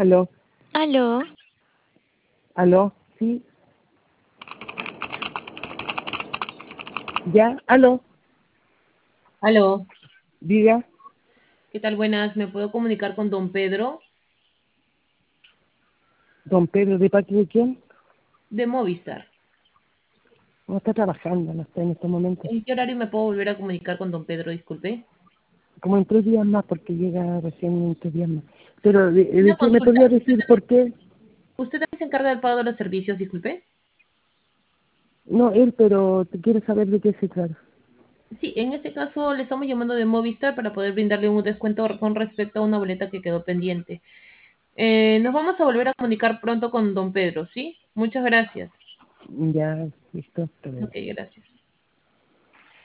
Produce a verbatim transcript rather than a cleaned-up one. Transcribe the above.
Aló, Aló, aló, sí, ya, aló, Aló, diga, ¿qué tal? Buenas, ¿me puedo comunicar con don Pedro don Pedro, ¿de parte de quién? de Movistar? No está trabajando, no está en estos momentos. ¿En qué horario me puedo volver a comunicar con don Pedro? Disculpe. Como en tres días más, porque llega recién en tres días más. Pero, ¿de, de Una qué me consulta. podría ¿Usted decir por también, qué? usted también se encarga del pago de los servicios? Disculpe. No, él, pero te quiero saber de qué se trata. Sí, en este caso le estamos llamando de Movistar para poder brindarle un descuento con respecto a una boleta que quedó pendiente. Eh, nos vamos a volver a comunicar pronto con don Pedro, ¿sí? Muchas gracias. Ya, listo, hasta luego. Ok, gracias.